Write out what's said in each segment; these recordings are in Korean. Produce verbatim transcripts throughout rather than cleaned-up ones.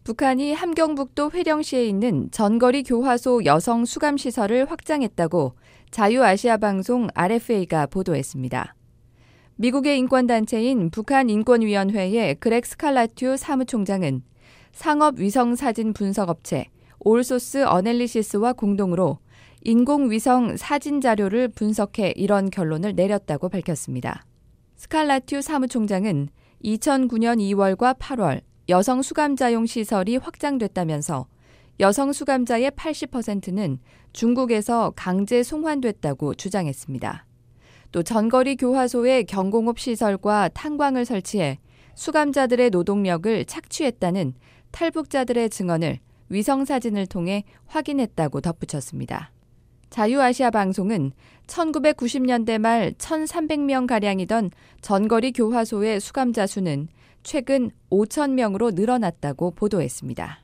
북한이 함경북도 회령시에 있는 전거리 교화소 여성 수감시설을 확장했다고 자유아시아방송 알에프에이가 보도했습니다. 미국의 인권단체인 북한인권위원회의 그렉 스칼라튜 사무총장은 상업위성사진 분석업체 올소스 어널리시스와 공동으로 인공위성 사진 자료를 분석해 이런 결론을 내렸다고 밝혔습니다. 스칼라튜 사무총장은 이천구년 이월과 팔월 여성 수감자용 시설이 확장됐다면서 여성 수감자의 팔십 퍼센트는 중국에서 강제 송환됐다고 주장했습니다. 또 전거리 교화소에 경공업 시설과 탄광을 설치해 수감자들의 노동력을 착취했다는 탈북자들의 증언을 위성사진을 통해 확인했다고 덧붙였습니다. 자유아시아 방송은 천구백구십년대 말 천삼백 명가량이던 전거리 교화소의 수감자 수는 최근 오천 명으로 늘어났다고 보도했습니다.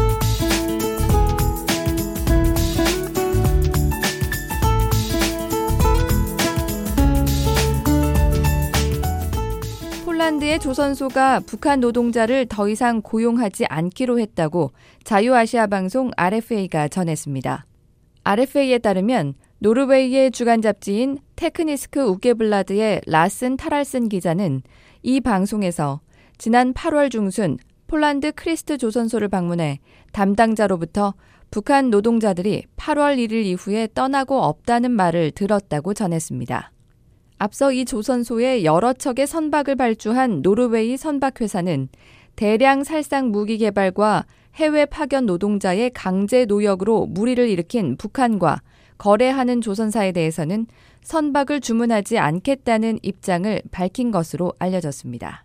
폴란드의 조선소가 북한 노동자를 더 이상 고용하지 않기로 했다고 자유아시아 방송 알에프에이가 전했습니다. 알에프에이에 따르면 노르웨이의 주간 잡지인 테크니스크 우게블라드의 라슨 타랄슨 기자는 이 방송에서 지난 팔월 중순 폴란드 크리스트 조선소를 방문해 담당자로부터 북한 노동자들이 팔월 일일 이후에 떠나고 없다는 말을 들었다고 전했습니다. 앞서 이 조선소에 여러 척의 선박을 발주한 노르웨이 선박회사는 대량 살상 무기 개발과 해외 파견 노동자의 강제 노역으로 무리를 일으킨 북한과 거래하는 조선사에 대해서는 선박을 주문하지 않겠다는 입장을 밝힌 것으로 알려졌습니다.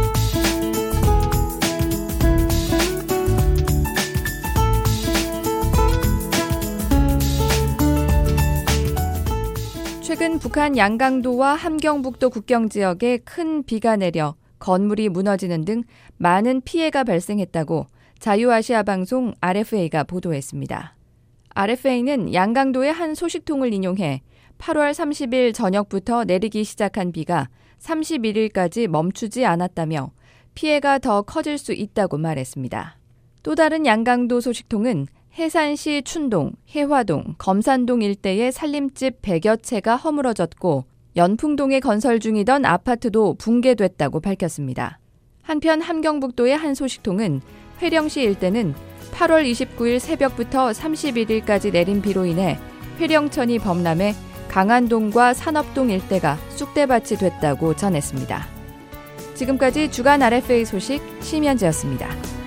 최근 북한 양강도와 함경북도 국경 지역에 큰 비가 내려 건물이 무너지는 등 많은 피해가 발생했다고 자유아시아 방송 알에프에이가 보도했습니다. 알에프에이는 양강도의 한 소식통을 인용해 팔월 삼십일 저녁부터 내리기 시작한 비가 삼십일일까지 멈추지 않았다며 피해가 더 커질 수 있다고 말했습니다. 또 다른 양강도 소식통은 해산시 춘동, 해화동, 검산동 일대의 살림집 백여 채가 허물어졌고 연풍동에 건설 중이던 아파트도 붕괴됐다고 밝혔습니다. 한편 함경북도의 한 소식통은 회령시 일대는 팔월 이십구일 새벽부터 삼십일일까지 내린 비로 인해 회령천이 범람해 강안동과 산업동 일대가 쑥대밭이 됐다고 전했습니다. 지금까지 주간 알에프에이 소식 심현지였습니다.